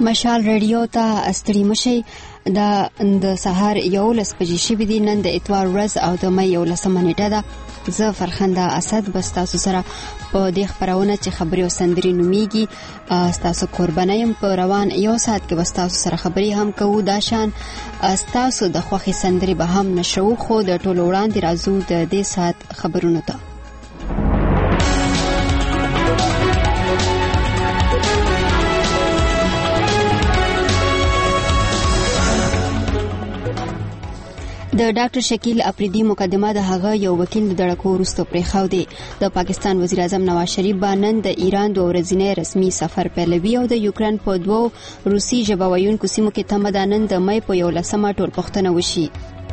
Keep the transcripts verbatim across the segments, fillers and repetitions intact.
مشال رادیو ته ستړي مشي د د سهار یولس بجې شوې دي. نن د اتوار ورځ او د مې یولسمه نیټه ده. زه فرخنده اسد بس تاسو سره په دې خبرونه چې خبري او سندري نوميږي تاسو قربانه يم. په روان یو ساعت کې بس تاسو سره خبري هم کوو. دا شان تاسو د خوخي سندري به هم نشو خو د ټولو وړاندې راځو د دې ساعت خبرونو ته. د ډاکټر شکیل اپریدي مقدمه د هغه یو وکیل د دړکو وروسته پرېښاو دی. د پاکستان وزیر اعظم نواز شریف به نن د ایران دوه ورځنی رسمي سفر پیلوي او د یوکرين په دوو روسي ژبه ویونکو سیمو کې تمه ده نن د مې په یولسمه ټولپوښتنه وشي.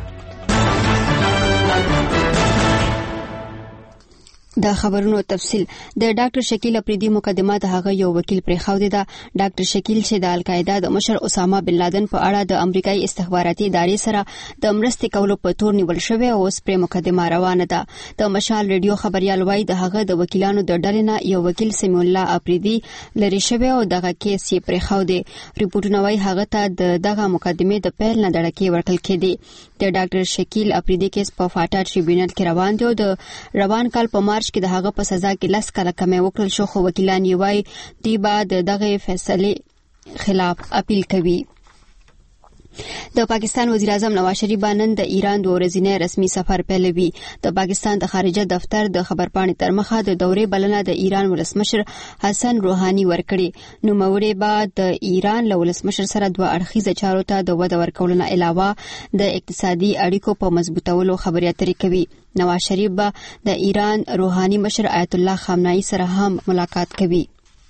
د خبرونو تفصیل. د ډاکټر شکیل اپریدي مقدمه د هغه یو وکیل پرېښاو دی. ډاکټر شکیل چې د القاعده د مشر اسامه بن لادن په اړه د امریکایي استخباراتي ادارې سره د مرستې کولو په تور نیول شوی او اوس پر مقدمه روانه ده. د مشال رادیو خبريال وایي د هغه د وکیلانو د ډلې نه یو وکیل سمیع الله اپریدي لري شوی او دغه کیس یې پرېښاو دی. ریپورتونه وایي هغه ته د دغه مقدمه د پیل نه دړکې ورکړل کېدي. د ډاکټر شکیل اپریدي کیس په فاټا ټریبیونل کې روان دی او د روان کال په مارچ کې د هغه په سزا کې لس کاله کمې وکړل شو خو وکیلان یې وایي دوی به د دغه فیصلې خلاف اپیل کوي. د پاکستان وزیر اعظم نواز شریف نن د ایران دوه ورځنی رسمي سفر پیلوي. د پاکستان د خارجه دفتر د خبرپاڼې تر مخه د دورې بلنه د ایران ولسمشر حسن روحاني ورکړي. نو موري بعد د ایران له ولسمشر سره دوه اړخیزه چارو ته د وده ورکولو نه علاوه د اقتصادي اړیکو په مضبوطولو خبرې اترې کوي. نواز شریف به د ایران روحاني مشر آیت الله خامنه‌ای سره هم ملاقات کوي.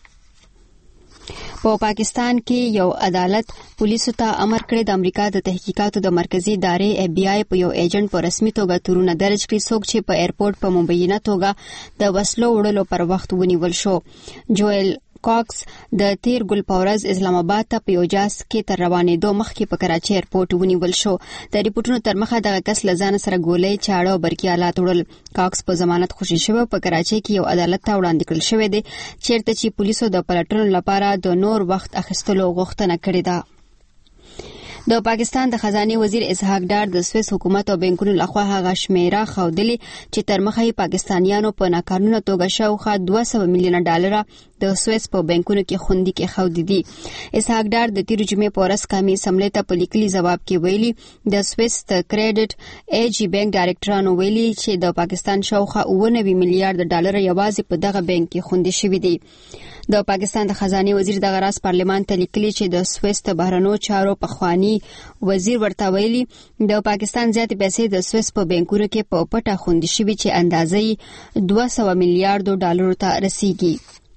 په پاکستان کې یو عدالت پولیسو ته امر کړی د امریکا د تحقیقاتو د مرکزی ادارې اف بی آی په یو ایجنټ په رسمي توګه تورونه درج کړي څوک چې په ایرپورټ په مبینه توګه د وسلو وړلو پر وخت ونیول شو. جوئل کاکس د تیر ګل پورز اسلام آباد ته په یو جاز کې تر روانېدو مخکې په کراچي ایرپورټ ونیول شو. د ریپورتونو تر مخه دغه کس لزان سره ګولۍ چاړه او برقي آلات وړل. کاکس په ضمانت خوشي شوی په کراچي کې یو عدالت ته وړاندې کړل شوی دی چیرته چې پولیسو د پلټنو لپاره د نور وخت اخیستلو غوښتنه کړې ده. د پاکستان د خزانه وزیر اسحاق ډار د سویس حکومت او بانکونو لخوا هغه شمیره خودلی چې تر مخه پاکستانیانو په ناقانونه توګه شاوخوا دوه سوه میلیونه ډالر د سویس په بانکونو کې خوندي کې خودي دي. اسحاق ډار د تیر جمعې په ورځ قومي اسمبلی ته په لیکلي جواب کې ویلي د سویس د کریډټ ای جی بانک ډایرکټرانو ویلي چې د پاکستان شاوخوا اوه نوي میلیارډ ډالر یوازې په دغه بانک کې خوندي شوي دي. د پاکستان د خزانه وزیر د غراس پارلمان ته لیکلي چې د سویس د بهرنیو چارو پخوانی وزیر ورته ویلي د پاکستان زیات پیسې د سویس په بانکونو کې په پټه خوندي شوي چې اندازې دوه سوه میلیارډ ډالر ته رسیږي.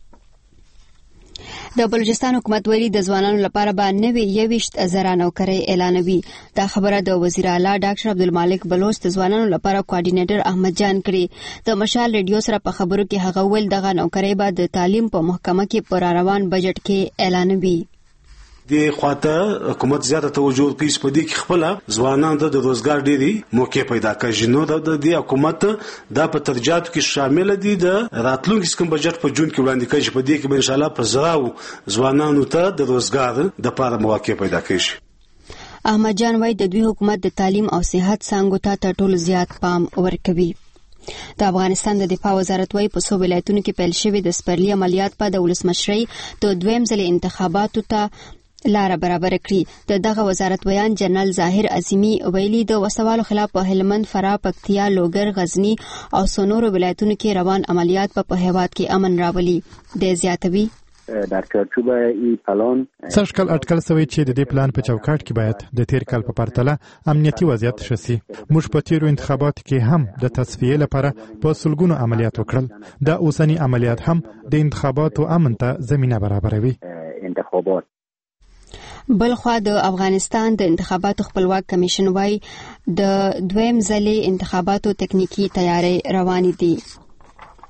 د بلوچستان حکومت ویلي د ځوانانو لپاره به نوي یویشت زره نوکرۍ اعلانوي. دا خبره د وزیر اعلی ډاکټر عبدالمالک بلوچ د ځوانانو لپاره کوارډینیټر احمد جان کړي. د مشال رادیو سره په خبرو کې هغه ویل دغه نوکرۍ به د تعلیم په محکمه کې پر روان بجټ کې اعلانوي. د خواته حکومت زیاته توجه کوي په دې کې خپل ځوانانو د روزګار ډېری موقع پیدا کړي. نو د دې حکومت د په ترجیحاتو کې شامل دي د راتلونکي کوم بجټ په جون کې وړاندې کړي په دې کې ان شاء الله په زراو ځوانانو ته د روزګار د لپاره مواقع پیدا کړي. احمد جان وايي د دوی حکومت د تعلیم او صحت څانګو ته تر ټولو زیات پام ورکوي. د افغانستان د دفاع وزارت وايي په څو ولایتونو کې پیل شوی د سپرلی عملیات په د ولسمشرۍ د دویم ځل انتخاباتو ته لاره برابر کړي. د دغه وزارت بیان جنرال ظاهر عظیمی ویلي د وسوالو خلاف په هلمند، فراه، پکتیا، لوګر، غزنی او سونور ولایتونو کې روان عملیات په هیواد کې امن راولي. د زیاتوي در چارچوب این پلان سرشکل اټکل سوی چې د دې پلان په چوکاټ کې باید د تیر کال په پرتله امنیتي وضعیت شسي. موږ په تیرو انتخاباتو کې هم د تصفیې لپاره په سلګونو عملیات وکړل. دا اوسنی عملیات هم د انتخاباتو امن ته زمينه برابروي. انتخابات بلخوا د افغانستان د انتخاباتو خپلواک کمیشن وايي د دویم ځلې انتخاباتو تکنیکی تیاری روانې دي.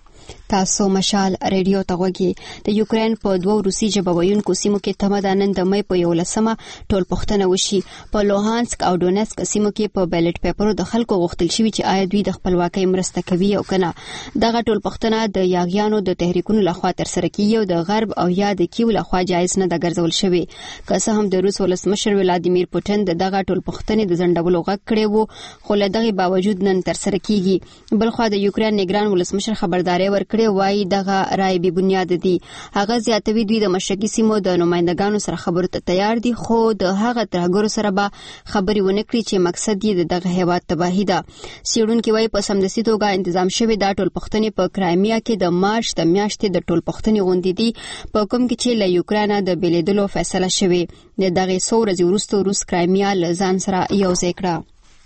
تاسو مشال ریډیو ته غوږی د یوکرين په دوه روسي ژبه ویونکو سیمو کې تمه ده نن د مې په یولسمه ټول پښتنه وشي. په لوهانسک او ډونسک سیمو کې په بیلټ پیپرو د خلکو غوښتل شوی چې آیا دوی د خپلواکۍ مرسته کوي او کنه. دغه ټول پښتنه د یاغیانو د تحریکونو لخوا تر سره کیږي او د غرب او یا د کیو لخوا جایز نه د ګرځول شوی. که څه هم د روس ولسمشر ولادیمیر پوتین دغه ټول پښتنې د ځندولو غږ کړی وو خو له دغه باوجود نن تر سره کیږي. بلخو د یوکرين نگران ولسمشر خبرداري ورکړي وایي دغه رائے به بنیاد دي. هغه زیاتوي دوی د مشرقي سیمو د نمائندګانو سره خبرو ته تیار دي خو د هغه ترهګرو سره به خبري ونه کړي چې مقصد یې دغه هیواد تباہي ده. سیړونکو وايي په سمدستي توګه تنظیم شوی دا ټول پښتنې په کرایمیا کې د مارچ د میاشتې د ټول پښتنې غونډې دي په کوم کې چې له یوکرين د بیلیدلو فیصله شوی. دغه څو ورځې وروسته روس کرایمیا له ځان سره یوځای کړه.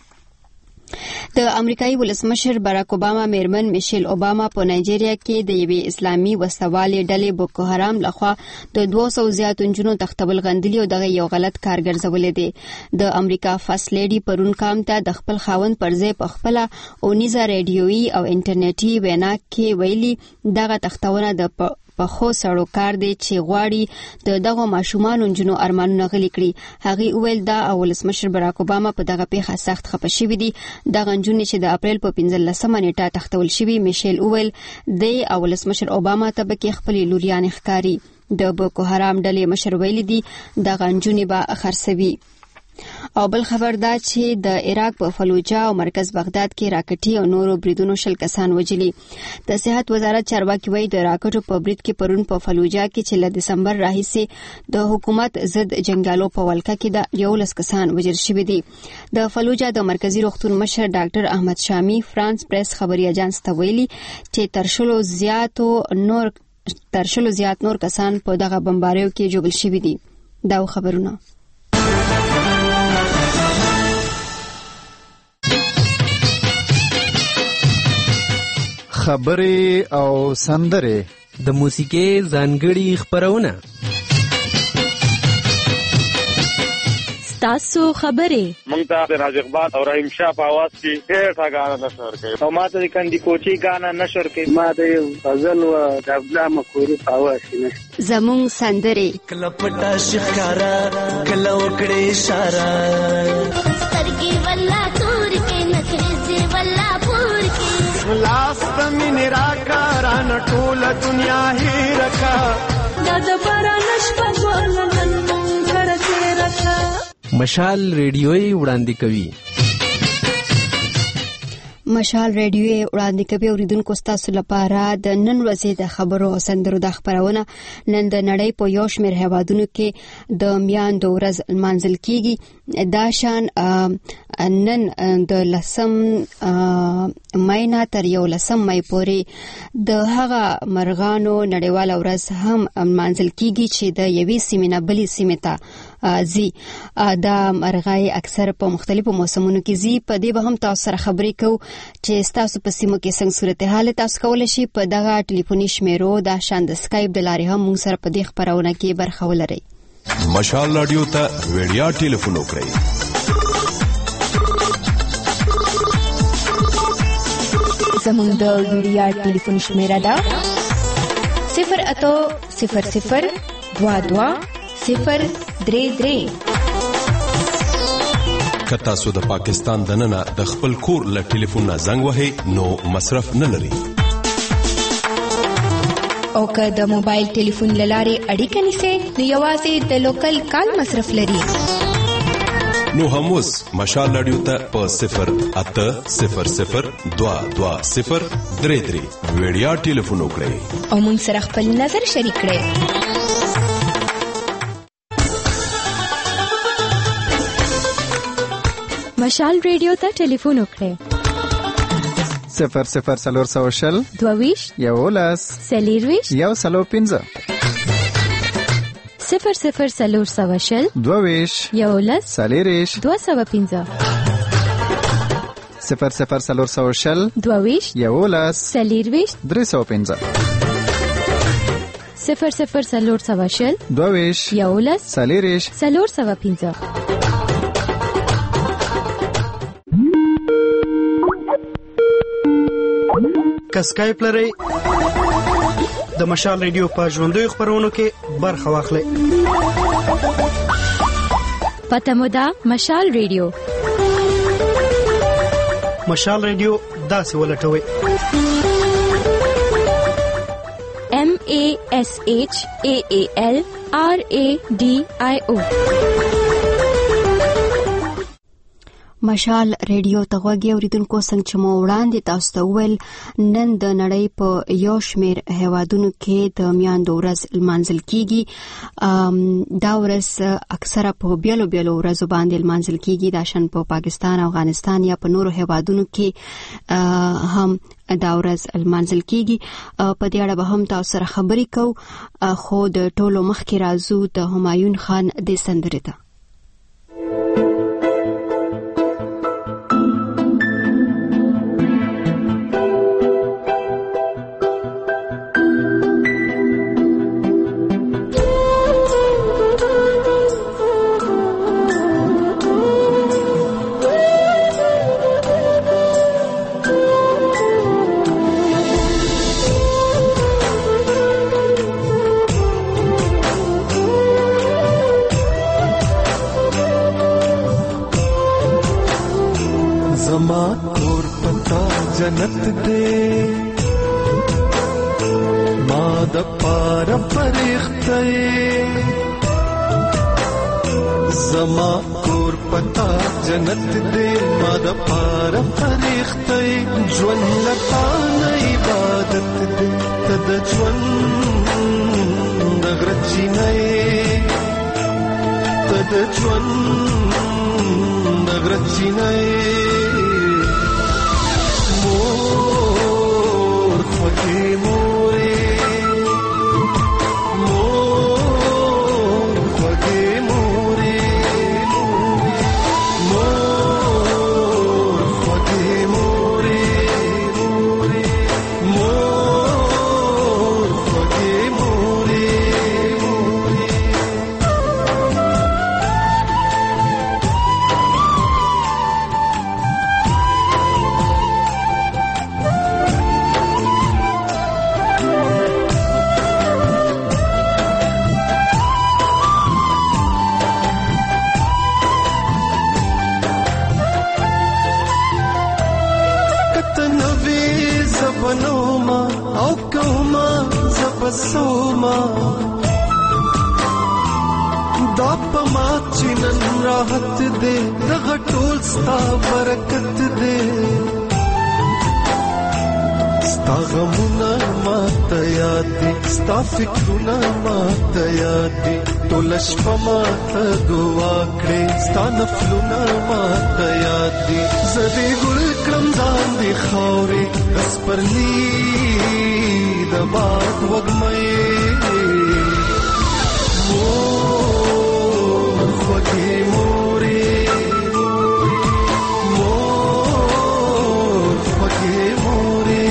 د امریکایي ولسمشر باراک اوباما میرمن میشل اوباما په نایجیریا کې د یوې اسلامي وسوالې ډلې بوکو حرام لخوا د دوه سوو زیاتو نجونو تختول غندلي او دغه یو غلط کار ګرځولې دي. د امریکا فرست لیډي پرون کام ته د خپل خاوند پر ځای په خپل اونیزه ریډیويي او انټرنیټي وینا کې ویلي دغه تختونه د په خو سړو کار دی چې غواړي د دغه ماشومان جنو ارمانونه غلي کړي. هغه ویل دا ولسمشر باراک اوباما په دغه پیښه سخت خپه شوی دی. د غنجونې چې د اپریل په پنځلسمه نیټه تختول شوی میشل اوول د ولسمشر اوباما ته به خپل لوریان ښکاری. د بوکو حرام ډلې مشر ویل دي د غنجونې به خرڅوي. او بل خبر دا چې د عراق په فلوجا او مرکز بغداد کې راکټي او نورو بریدونو شل کسان وجلي. د صحت وزارت چارواکي وایي د راکټو په برید کې پرون په فلوجا کې چې له دسمبر راهیسې د حکومت ضد جنگیالو په ولکه کې د یولس کسان وژل شوي دي. د فلوجا د مرکزی روغتون مشر ډاکټر احمد شامی فرانس پریس خبري اژانس ته ویلي چې تر شلو زیاتو نور تر شلو زیات نور کسان په دغه بمباریو کې جوړل شوي دي. دا خبرونه خبرې او سندرې د موسیقي ځانګړي خبرونه تاسو خبرې مونږ ته د راز اقبال او رحیم شاه په आवाज کې ډېر ښه غاڼه نشر کوي او ما ته د کندي کوچي غاڼه نشر کوي. ما د غزل او د عبدالله مخوري په आवाज کې زمون سندرې کله پټا شکارا کله وکړې اشاره سترګې ولا تور کې نکرې ولا پور کې لاس مين راکاران ټول دنیا هي رکا دا د باران شپه ولنن مونږ سره رکا. مشال ریډیوي وړاندې کوي. مشال ریډیوي وړاندې کوي اوریدونکو تاسو لپاره د نن ورځې د خبرو او سندرو د خبرونه. نن د نړۍ په یو شمېر هیوادونو کې د میاندو ورځ لمانځل کیږي. دا شان نن د لسم مې نه تر یو لسم مې پورې د هغه مرغانو نړیواله ورځ هم لمانځل کیږي چې د یوې سیمې نه بلې سیمې ته زی. دا مرغای اکثر په مختلفو موسمونو کې زی. په دې به هم تاسو سره خبرې کوو چې تاسو په سیمو کې څنګه صورتحال تاسو کولای شئ په دغه ټلیفوني شمیرو د شان د اسکایپ د لارې هم موږ سره په دې خبرونه کې برخه ولرئ. مشال رادیو ته ویډیا ټلیفون وکړئ زموږ د ویډیا ټلیفون شمیره ده صفر اتو صفر صفر دوا دوا صفر درې درې. که تاسو د پاکستان دننه د خپل کور له ټلیفون نه زنګ وهئ نو مصرف نه لري. او که د موبایل ټلیفون له لارې اړیکه نیسئ نو یوازې د لوکل کال مصرف لري. نو هم اوس مشال رادیو ته په صفر اته صفر صفر دوا دوا صفر درې درې ویډیا ټلیفون وکړئ او موږ سره خپل نظر شریک کړئ. مشال ریډیو ته ټلیفون وکړئ صفر صفر سلور سو شل دوویش یولس سلیرویش یو سلو پنځه صفر صفر سلور سو شل دوویش یولس سلیریش دو سو پنځه صفر صفر سلور سو شل دوویش یولس سلیرویش درې سو پنځه صفر صفر سلور سو شل دوویش یولس سلیریش سلور سو پنځه. که سکایپ لرئ د مشال ریډیو په ژوندوي خبرونو کې برخه واخلئ. پته مو ده مشال ریډیو. مشال ریډیو داسې ولټوي: M A S H A A L R A D I O. مشال ریډیو ته غوږی اوریدونکو څنګه چې مو وړاندې تاسو ته وویل نن د نړۍ په یو شمېر هیوادونو کې د میاندو ورځ لمانځل کیږي. دا ورځ اکثره په بیلو بیلو ورځو باندې لمانځل کیږي. دا شان په پاکستان، افغانستان یا په نورو هیوادونو کې هم دا ورځ لمانځل کیږي. په دې اړه به هم تاسو سره خبرې کوو، خو د ټولو مخکې راځو د همایون خان د سندرې ته. जन्नत दे माद पार फरिश्ते जमा कोर पता जन्नत दे माद पार फरिश्ते ज्वन लता इबादत दे तद ज्वन नगरची नए तद ज्वन नगरची नए मोर फके मोरे मोर फके मोरे मोर फके मोरे मोर फके मोरे बनोमा او کوما زبسوما دا پما چنن راحت دے دغه ټول ستا برکت دے ستا غمونه ماته یاد دي ستا فکرونه ماته یاد دي ټول شپه ماته دعا کړې ستا نفلونه ماته یاد دي زدي ګل کړم ځان دي خاورې بس پرلی د باد وګمې مور خوږې مورې مور خوږې مورې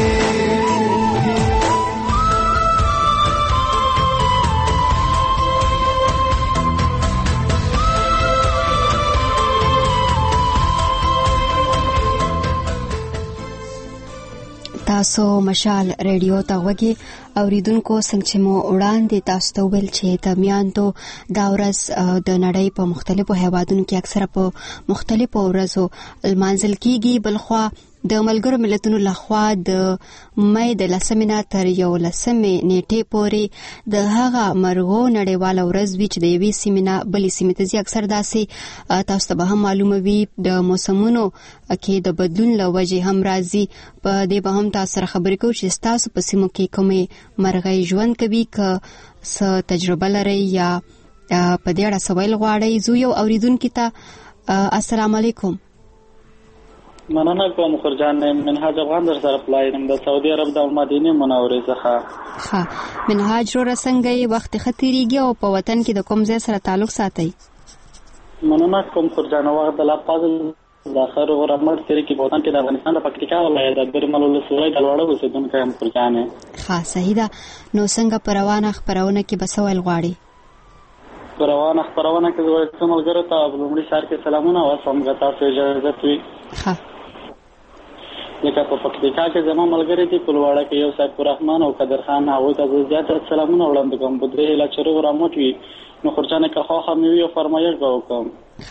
تاسو مشال ریډیو ته وګورئ اوریدونکو څنګه چې مو وړاندې تاسو ته ویل چې د میاندو دا ورځ د نړۍ په مختلفو هیوادونو کې اکثره په مختلفو ورځو لمانځل کیږي. بلخوا د ملګرو ملتونو لخوا د مې د لسمې نه تر یو لسمې نیټې پورې د هغه مرغو نړیواله ورځ وي چې د یوې سیمې نه بلې سیمې ته ځي. اکثر داسې تاسو ته به هم معلومه وي د موسمونو کې د بدلون له وجې هم راځي. په دې به هم تاسو سره خبرې کوو چې ستاسو په سیمو کې کومې مرغۍ ژوند کوي، که څه تجربه لرئ یا په دې اړه سوال غواړئ. زه یو اوریدونکي ته السلام علیکم. مننه کوم خورجان منهاج افغان در سره پلایم د سعودي عرب د مدینه منورې څخه. ها منهاج رو رسنګي وخت خطرېږي او په وطن کې د کوم ځای سره تعلق ساتي؟ مننه کوم خورجان وخت د لا پاز د اخر غرامت سره کې په وطن کې د افغانستان د پکتیکا ولایت د برمل ولسوالۍ د لوړو اوسیدونکو هم خورجان. ها صحیح ده. نو څنګه پروانه خبرونه کې بسوال غواړي؟ پروانه خبرونه کې زوړ څومره ګرته په لومړي شهر کې سلامونه او سم غتا سره اجازه وي. ها لکه په پکتیکا کې زما ملګری دي پلواړه کې یو صاحب الرحمن او قدر خان هغوی ته زه زیات سلامونه وړاندې کوم په درې هیله چې روغ راموټ وي نو خورجانې که خوښه مې وي او فرمایش به وکړم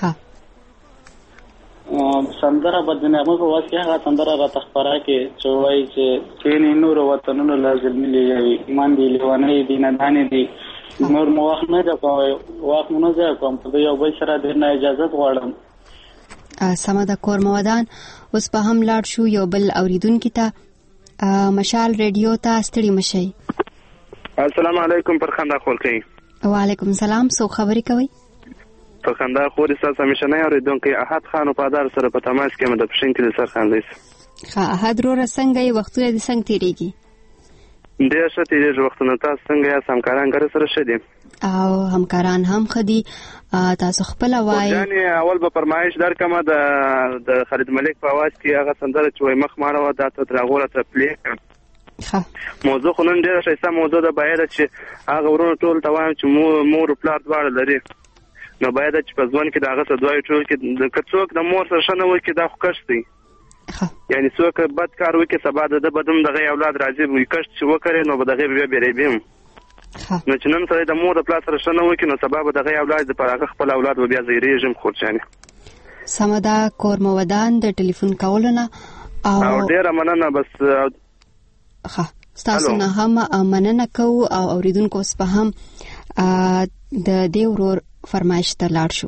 سندره به د نغمه په وخت کې هغه سندره راته خپره کړې چې وایي چې چینې نورو وطنونو لا زلمي وي ایمان دي لیونۍ دي ندانې دي نور مو وخت نه دی کوی وخت مو نه ضایع کوم په یو بل سره ډېر نه اجازت غواړم سمه ده کور موادان اوس به هم لاړ شو یو بل اوریدونکي ته مشال ریډیو ته ستړي مشئ السلام علیکم پر خندا خول کوي وعلیکم السلام سو خبرې کوي پر خندا خور استاد همیشنه اوریدونکي احد خان په پادار سره په تماس کې مده پښین کې سر خان لیس ښه احد رو څنګه یې وختونه د څنګه تیریږي ډېر ښه تیریږي وختونه تاسو څنګه یې همکاران غره سره شدي او همکاران هم خدي تاسو خپل وای یعنی اول به فرمایش درکمه د د خالد ملک په आवाज کې هغه سندره چې وای مخ ماره و د تراغوره تر پلی ښه موضوع خو نن ډېره ښایسته موضوع ده باید چې هغه ورونو ټول ته وایم چې مور او پلار دواړه لري نو باید چې په ځوان کې د هغه څه دوی ټول کې که څوک د مور سره ښه نه وکړي دا خو کشت دی یعنی څوک بد کار وکړي سبا د ده به هم دغه اولاد راځي وي کشت چې وکړي نو به دغه بیا بیریبي هم نو چې نن سره د مور د پلار سره ښه نه وکړي نو سبا به دغه اولاد د پر هغه خپل اولاد به بیا زیریږي هم خورجانې سمه ده کور موادان د ټلیفون کولو نه او ډېره مننه بس ښه ستاسو نه هم مننه کوو او اوریدونکو اوس به هم د دې ورور فرمایش ته لاړ شو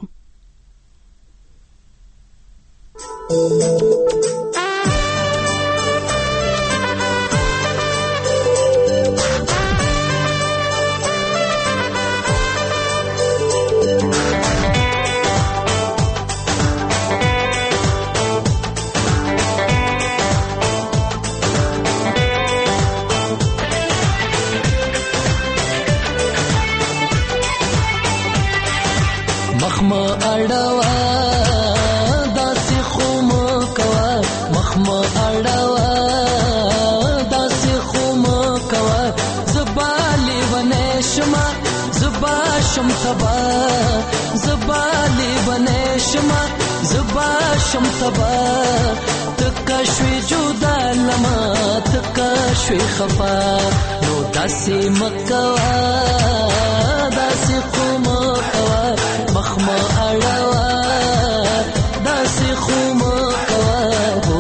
مخما اړوا داسې خو مو کوا مخما اړوا داسې خو مو کوا زبالي ونشما زبا شم تبا زبالي ونشما زبا شم تبا تکشوي جدا لما تکشوي خفا نو داسې مکوا داسې خو مو کوا مخما اړوا داسې خو مو کوا هو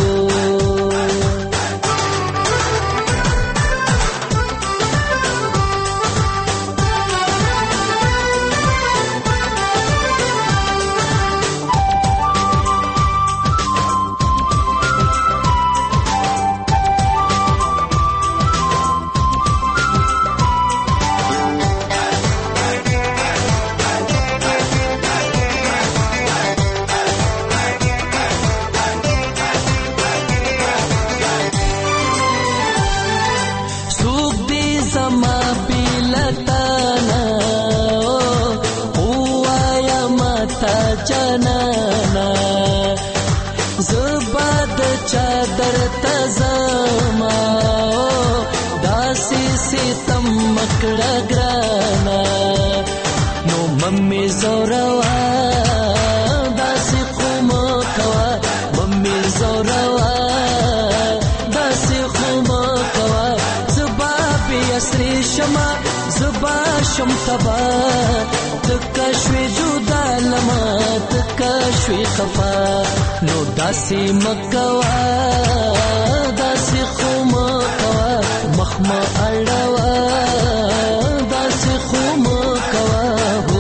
چادر تزما داسې ستم مکړه ګرانا نو ممي زوروا داسې قوم کوا ممي زوروا داسې قوم کوا زبا بي اسري شما زبا شم تبا تکشوي جدا لما تکشوي خفا نو داسې مکوا داسې خو مکوا مخما اړوا داسې خو مکوا هو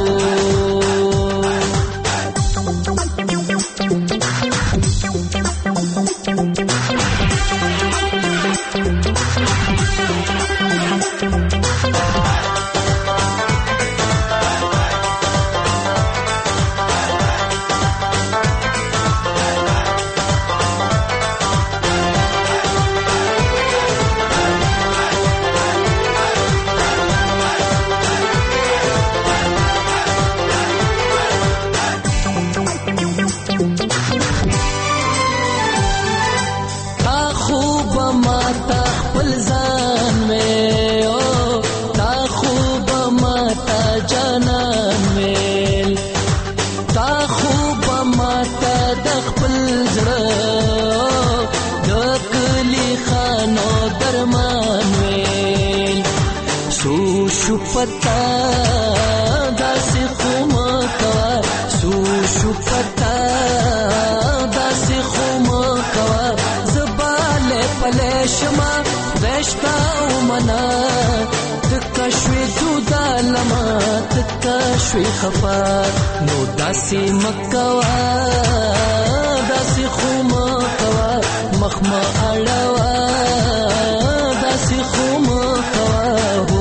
پتا داسې خو مه کوه سو شو پتا داسې خو مه کوه زه بالی پلی شمه ویشتا ومنه تکه شوې جدا لمه تکه شوې خفه نو داسې مه کوه داسې خو مه کوه مخ مه اړوه داسې خو مه کوه هو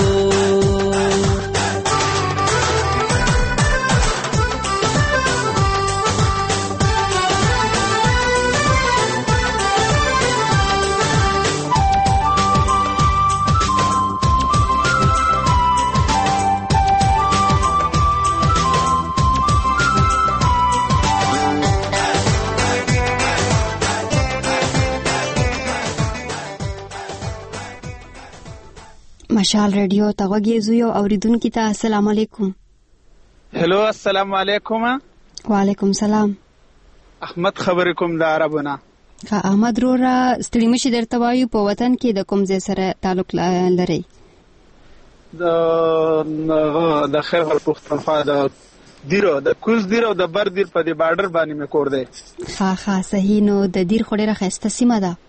مشال ریډیو ته غوږیږو یو اوریدونکي ته السلام علیکم. هلو السلام علیکم. وعلیکم سلام. احمد خبرې کوم د عربونه. ښه احمد وروره ستړي مشي درته وایو په وطن کې د کوم ځای سره تعلق لرئ؟ د د خیرغل پښتونخوا د دیرو د کوز دیرو د بر دیر په دې بارډر باندې مې کور دی. ښه ښه صحیح. نو د دیر خو ډېره ښایسته سیمه ده.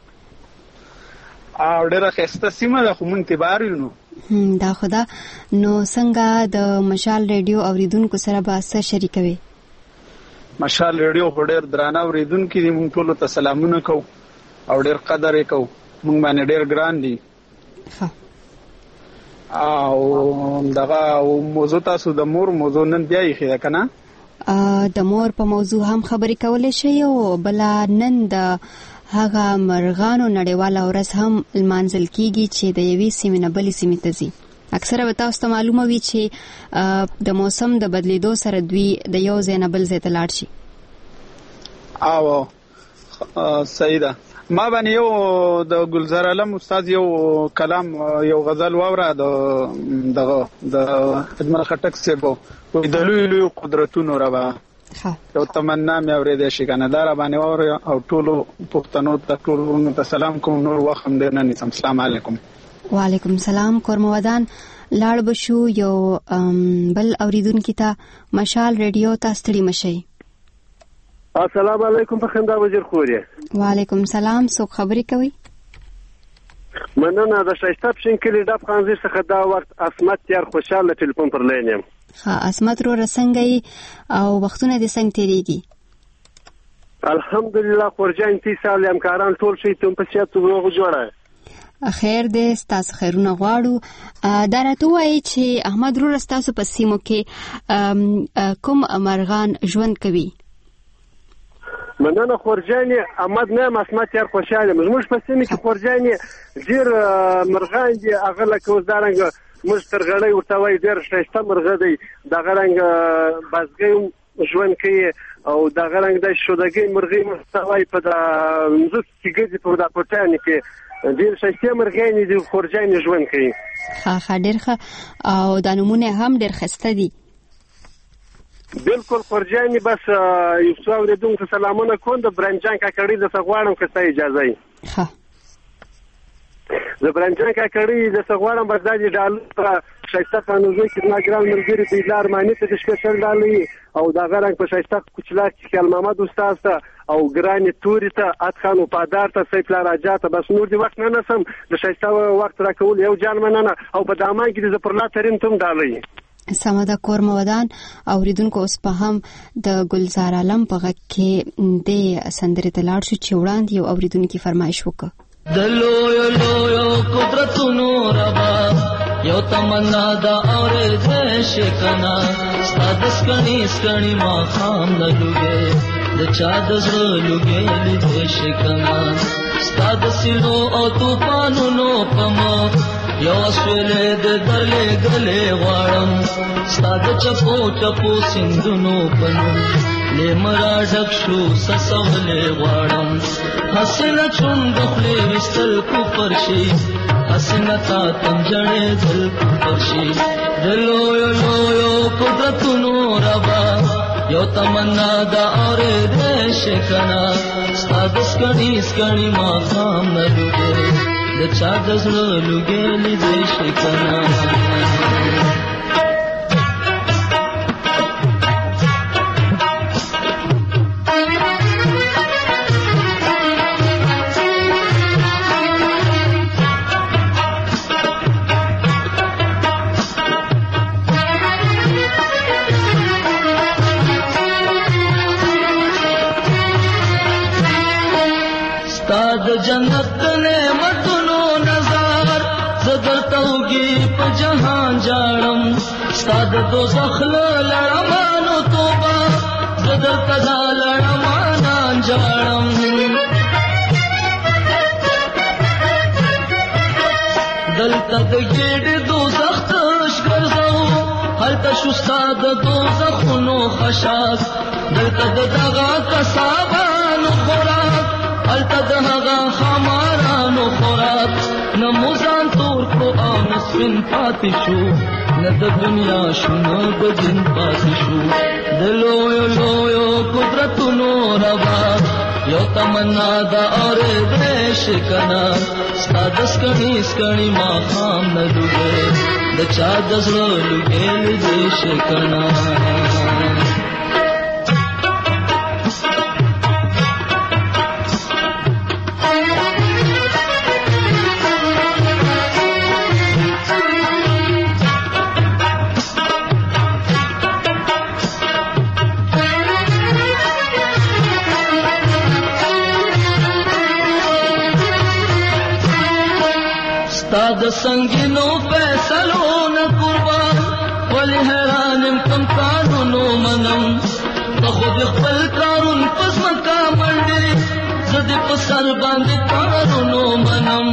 او ډېره ښایسته سیمه ده خو مونږ تبار یو. نو دا خو ده. نو څنګه د مشال ریډیو اوریدونکو سره به څه شریکوي؟ مشال ریډیو خو ډېر درانه اوریدونکي دي. مونږ ټولو ته سلامونه کوو او ډېر قدر یې کوو. مونږ باندې ډېر ګران دي. ښه او دغه موضوع تاسو د مور موضوع نن بیا یې ښه ده که نه؟ د مور په موضوع هم خبرې کولی شئ او بله نن د هغه مرغانو نړیواله ورځ هم لمانځل کیږي چې د یوې سیمې نه بلې سیمې ته ځي. اکثره به تاسو ته معلومه وي چې د موسم د بدلیدو سره دوی د یو ځای نه بل ځای ته لاړ شي. او صحیح ده. ما باندې یو د ګلزار علم استاد یو کلام یو غزل واوره د دغه د اجمل خټک صاحب د لوی لوی قدرتونو ربا یو تمنا مې اورېدې شي کنه دا را باندې واوره او ټولو پښتنو ته ټولو ته سلام کوم. نور وخت هم ډېر نه نیسم. السلام علیکم. وعلیکم سلام. کورمودان لاړ بشو یو بل اوریدونکي ته مشال ریډیو ته ستړي مشئ. السلام علیکم په خندا وزیر خوري. وعلیکم سلام. څوک خبرې کوي؟ مننه. د شایسته پښین کلی ډب خانزیر څخه دا وخت اسمت تیار خوشاله ټلیفون پر لین یم. ښه اسمت وروره څنګه یې او وختونه دې څنګه تېرېږي؟ الحمدلله خورجان تی سال همکاران ټول شي تم په صحت روغ جوړه. خیر دې ستاسو خیرونه غواړو. دا راته ووایئ چې احمد وروره ستاسو په سیمو کې کوم مرغان ژوند کوي؟ مننه خورجانې احمد نه یم اسمت یار خوشحاله یم. زموږ په سیمه کې خورجانې ډېر مرغان دي. هغه لکه اوس دارنګه موږ ترغړی ورته وایي ډېر ښایسته مرغه دی. دغه رنګ بزګۍ ژوند کوي او دغه رنګ د شودګۍ مرغۍ ورته وایي په د مځکو کې ګرځي په دا پټیانې کې ډېر ښایستې مرغانې دي خورجانې ژوند کوي. ښه ښه ډېر ښه. او دا نومونه هم ډېر ښایسته دي. بالکل خورجانې بس یو څو اورېدونکو ته سلامونه کوم. د برنجان کاکړي درته غواړم که ستا اجازه وي. ښه د برنجان کاکړي درته غواړم بس دا دې ډالۍ په ښایسته قانونجوی کې زما ګران ملګري بیدله ارماني ته د شپې سل ډالۍ او دغه رنګ په ښایسته کوچلاک کې خیال محمد استاد ته او ګرانې تورې ته اتخان وفادار ته سیف راجا ته بس نور دې وخت نه نسم د ښایسته وخت راکول یو جان مننه او په دامان کې د ظفرالله ترین ته هم ډالۍ. سمه ده کورمودان اوریدونکو اوس په هم د ګلزار عالم په غږ کې د سندرې ته لاړ شو چې وړاندې یو اوریدونکي فرمایش وکړه. د لویو لویو قدرتونو ربا یو تمنا دا اورېدی شي کنه ستا د سکڼي سکڼي ماښام نه لوګې د چا د زړه لوګې لیدی شي کنه ستا د سیلو او طوفانونو په مخ یو اسویلې د درلې ګلې غواړم ستا د چپو چپو سیندونو په نوم لیمرا ډک شو سسولې غواړم حسنه چون د خولې ویستل کفر شي حسنه تا تنجړې دل کفر شي د لویو لویو قدرتونو ربا یو تمنا دا اورېدی شي کنه ستا د سکڼي سکڼي ماښام نه لوګې د د چا د زړه لوګې لیدې شي کنه جنت نعمتونو نظر زدر توگی پا جہان جاڑم ستاد دوزخ لڑمانو توبا زدر تدا لڑمانان جاڑم دلتا دگیڑ دوزخ تش گرزو حلتا شستاد دوزخونو خشاک دلتا ددغا کسابانو خوراک التا دهغا خمارانو خوراک نموزان تور کو آنس بن پاتی شو ند دنیا شنو دجن پاتی شو دلویو لویو قدرتونو ربا یو تمنا دا اور دیش کنا ستادس کنی سکنی ما خام ندوگے دچا دزلو لگیل دیش کنا استاد سنگینو فیصلو نہ قربان ولی حیرانم کم قانونو منم تخود خپل کارون پس مکا منڈی زد پسر باندې قانونو منم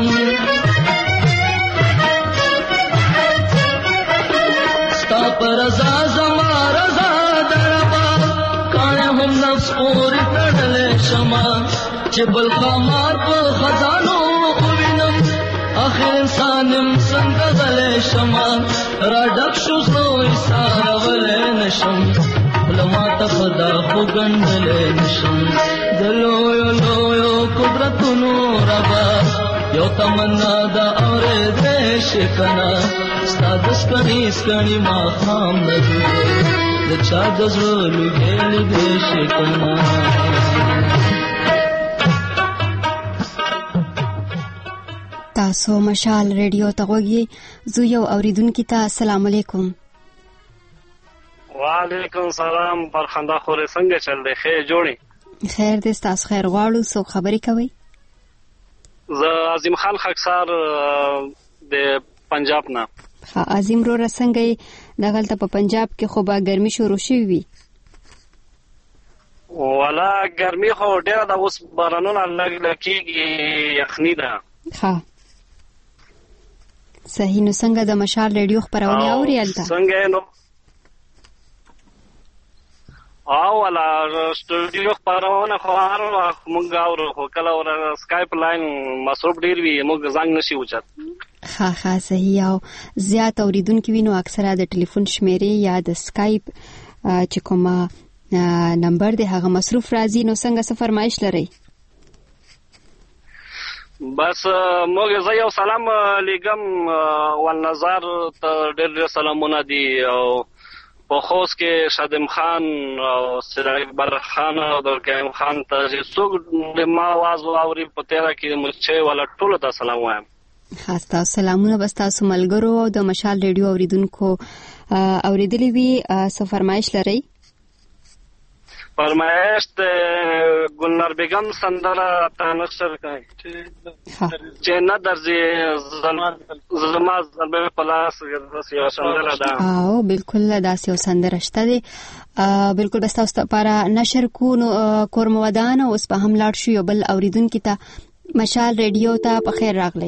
ستا پر رضا زما رضا دربا کانے هم نفس پوری تڑلے شما چې بل خمار په خزانو آخر انسانم څنګه غلې شمه را ډک شو زو ایساره ولې نشم لما ته خدا خو ګڼلې نشم دلویو لویو قدرتونو ربا یو تمنا دا اورېدې شي کنه ستا د سکني سکني ما خام نه دی د چا د زړه لوګې لیدې شي کنه تاسو مشال ریډیو ته غوږی زو یو اوریدونکو ته السلام علیکم وعلیکم سلام فرخنده خورې څنګه چل دی خیر جوړی خیر دې تاسو خیر غواړو سو خبرې کوي زه عظیم خان خاکسار د پنجاب نه ها عظیم رو رسنګي دغلته په پنجاب کې خو به ګرمي شروع شوې وي ولا ګرمي خو ډیره د اوس بارانونه لګ لکېږي یخني ده ها صحیح نو څنګه د مشال ریډیو خبرونه اوري الته څنګه نو او ولا سټوډیو خبرونه خو هر وخت مونږ اورو خو کله ور اسکایپ لاین مصروف ډیر وي مونږ زنګ نشي وچت ها ها صحیح او زیات اوریدونکو وینو اکثره د ټلیفون شمیرې یا د اسکایپ چې کومه نمبر دی هغه مصروف راځي نو څنګه څه فرمایش لري بس موږ زه یو سلام لګم ولنظر ته ډېر سلامونه دي او په خوست کې شادم خان او سراج اکبر خان او درکیم خان ته څوک د ما आवाज واوري په تیرا کې مچې ولا ټول ته سلام وایم خاصه سلامونه بس تاسو ملګرو او د مشال ریډیو اوریدونکو اوریدلې وی څه فرمایش لري فرمایش د ګلنار بیگم سندره تنشر کوي چې نه درځي زما زما پلاس یو سندره ده او بالکل داسې یو سندره شته دي بالکل بس تاسو لپاره نشر کو کورم ودان اوس په هم لاړ شو یو بل اوریدونکو ته مشال ریډیو ته په خیر راغلی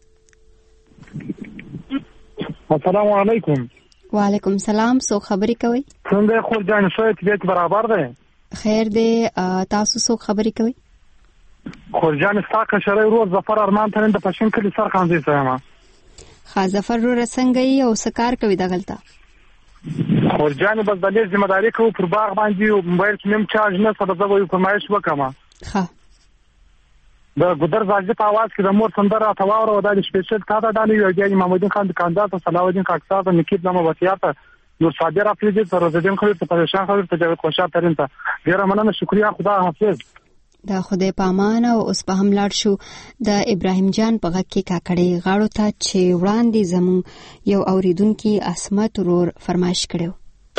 السلام علیکم وعلیکم سلام سو خبرې کوي څنګه خو ځان شوي طبيعت برابر ده خیر دی تاسو سو خبرې کوي خورجان استاکه شړې روز ظفر ارمان ته د پښین کلی سر خانزي سره خا ظفر رو رسنګي او سکار کوي دغلطه خورجان بس د دې ذمہ داری کو پر باغ باندې موبایل کې نیم چارج نه سره زوی فرمایش وکما ها د ګودر زاجد په आवाज کې د مور سندره تواور او د سپیشل تا ته ډالي یو ګي محمد خان دکاندار ته صلاح الدین کاکسا ته نکیب نامه وصیت نور صابر افریدی ته روزدین خلیل ته پریشان خلیل ته جاوید خوشا ترین ته ډیر مننه شکریا خدا حافظ. دا خدای پامان او اوس په هملاړ شو د ابراهیم جان په غږ کې کاکړې غاړو ته چې وړاندې زمو یو اوریدونکو اسمت ورور فرمایش کړو.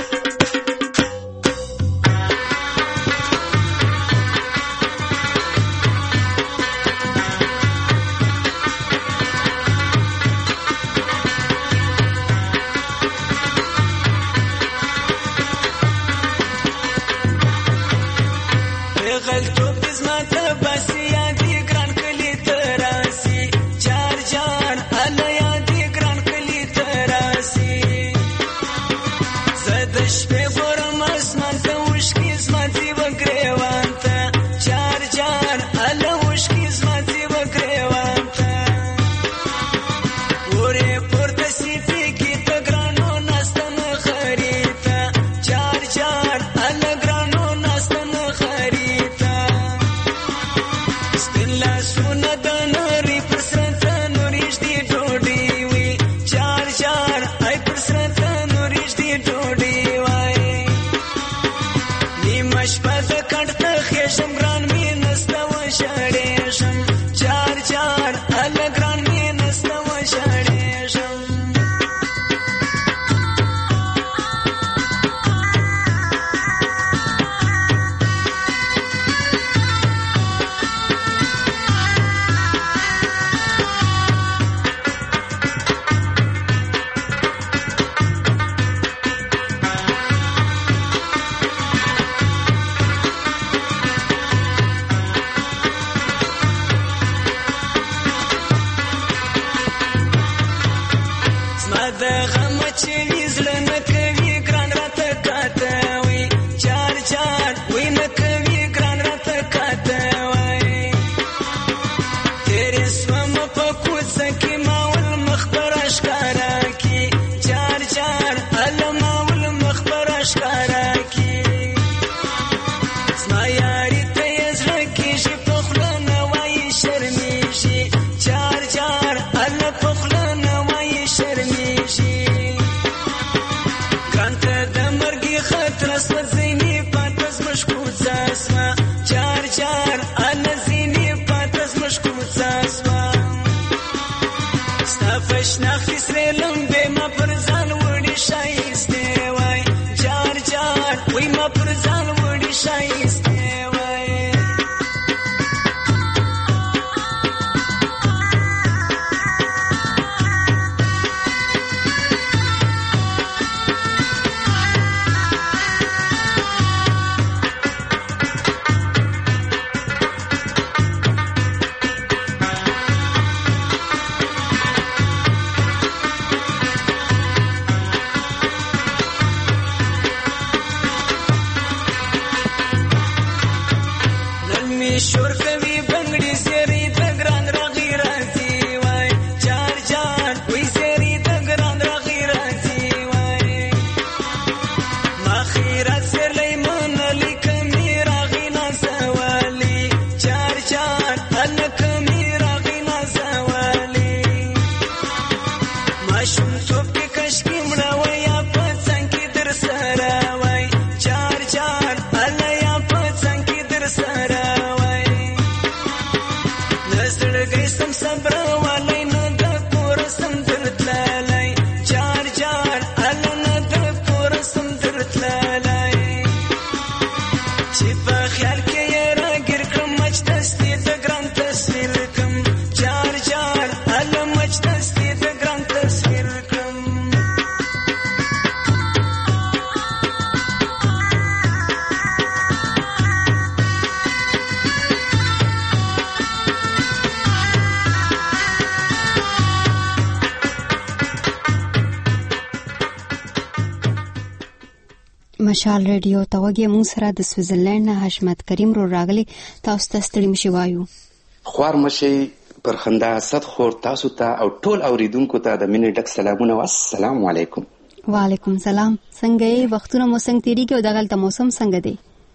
مشال ریډیو توګه مون سره د سویټزرلند نه حشمت کریم رو راغلی تاسو ته ستړي مشي وایو خوار مشي پر خندا صد خور تاسو ته او ټول اوریدونکو ته د مینې ډک سلامونه والسلام علیکم. وعلیکم سلام. څنګه یې وختونه مو څنګه تیریږي او دغلته موسم څنګه دی؟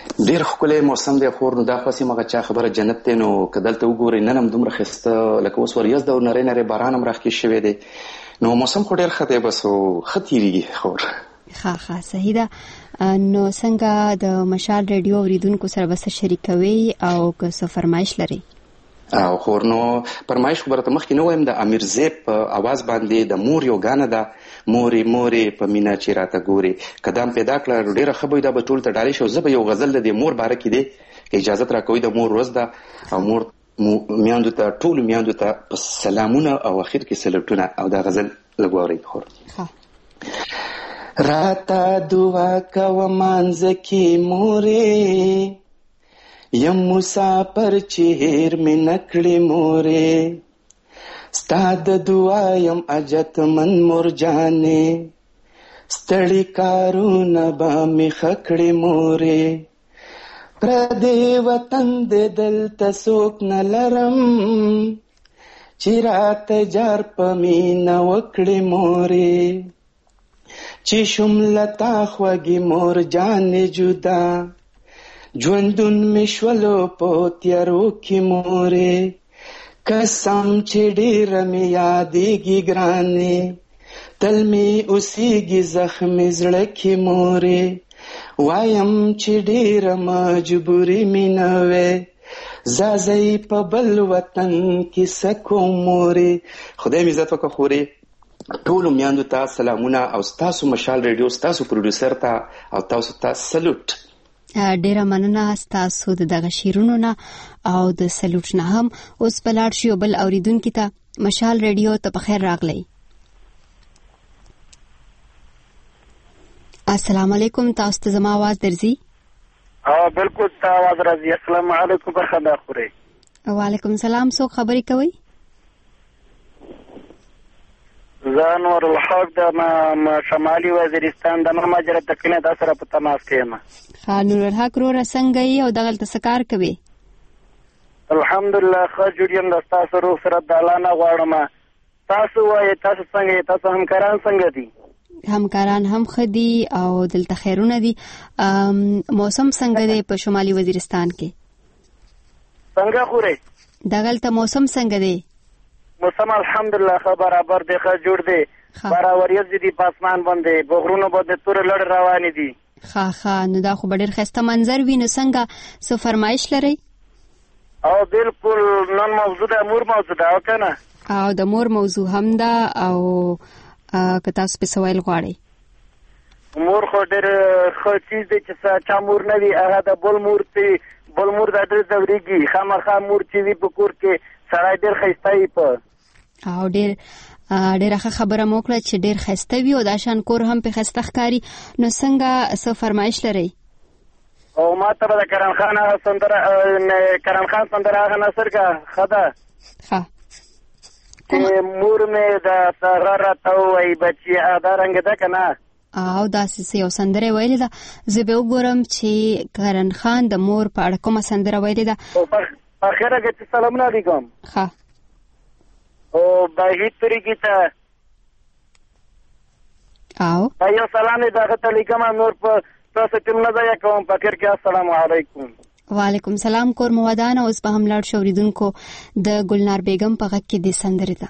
ډیر ښکلی موسم دی خور. نو دا خو سیمه چا خبره جنت دی. نو که دلته وګورئ نن هم دومره ښایسته لکه اوس وریځ ده او نری نری باران هم راښکي شوی دی. نو موسم خو ډیر ښه دی بس ښه تېرېږي خور. ښه ښه صحیح ده. نو څنګه د مشال ریډیو اوریدونکو سره به څه شریکوي او که څه فرمایش لرئ؟ او خور نو فرمایش خو به راته مخکې نه وایم د امیر زیب په اواز باندې د مور یو ګانه ده مورې مورې په مینه چې راته ګورې. که دا م پیدا کړه ډېره ښه به وي. دا به ټولو ته ډالۍ شي. زه به یو غزل د دې مور باره کې دی که اجازت راکوئ. د مور ورځ ده او مور میاندو ته ټولو میاندو ته په سلامونه او اخر کې سلوټونه. او دا غزل لږ واورئ خور. راته دعا کوه مانځه کې مورې یم مسافر چې هیر مې نه کړې مورې ستا د دعا یم اجتمن مور جانې ستړي کارونه به مې ښه کړې مورې پردی وطن دې دلته څوک نه لرم چې راته جار په مینه وکړې مورې چې شوم له تا خوږې مور جانې جدا ژوندون مې شولو په تیارو کې مورې قسم چې ډېره مې یادېږي ګرانې تل مې اوسېږي زخمې زړه کې مورې وایم چې ډېره مجبوري مې نه وې ځه په بل وطن کې څه کوم مورې. خدای مې عزت وکړه خورې. ټولو میاندو ته سلامونه او ستاسو مشال ریډیو ستاسو پروډوسر ته او تاسو ته سلوټ. ډیره مننه ستاسو د دغه شیرونو نه او د سلوټ نه هم. اوس په لاړ شو بل اوریدونکي ته. مشال ریډیو ته په خیر راغلی. السلام علیکم. تاسو ته زما आवाज درځي؟ ها بالکل تا आवाज راځي. السلام علیکم. برخه دا خوري. وعلیکم السلام. څوک خبرې کوي؟ زه نور الحق د شمالي وزیرستان د مهاجرت د کلینه د سره په تماس کې یم. ها نور الحق رو څنګه یې او دغلته څه کار کوي؟ الحمدلله ښه جوړ یم. د ستاسو روح سره د الله نه غواړم. تاسو وایئ تاسو څنګه یې؟ تاسو همکاران څنګه دي؟ همکاران هم ښه دي او دلته خیرونه دي. موسم څنګه دی په شمالي وزیرستان کې؟ څنګه خورئ؟ دغلته موسم څنګه دی؟ موسم الحمدلله ښه برابر دی ښه جوړ دی. بارا دي په اسمان باندې بغرونو باندې تور لړ روان دي. ښه ښه نو دا خو ډېر ښایسته منظر وي. نو څنګه څه فرمایش لرئ؟ او بالکل نن موضوع د مور موضوع ده او کنه او د مور موضوع هم ده او که تاسو په سوال غواړئ. مور خو ډېر ښه چیز دی چې چا مور نه وي هغه د بل مور ته بل مور د ډېر ځورېږي. خامخا مور چې وي په کور کې سړی ډېر ښایسته وي په او ډېر ډېره ښه خبره مو وکړه چې ډېر ښایسته وي او دا شان کور هم پې ښایسته ښکاري. نو څنګه څه فرمایش لرئ؟ او ما ته به د کرم خان هغه سندره کرم خان سندره هغه نثر که ښه ده چې مور مې د سره راته ووایي بچیه دا رنګ ده که نه او داسې یو سندره ویلې ده. زه به وګورم چې کرم خان د مور په اړه کومه سندره ویلې ده. په اخره کې چې سلامونه علیکم. ښه او بهیت طریقې ته او دا یو سلام دی دغه ته لیکم. نور په تاسو ټیم نه ځای کوم په اخر کې السلام علیکم. وعلیکم سلام. کور مو ودان. اوس به هم لاړ شو اوریدونکو د ګلنار بیگم په غږ کې د سندرې ده.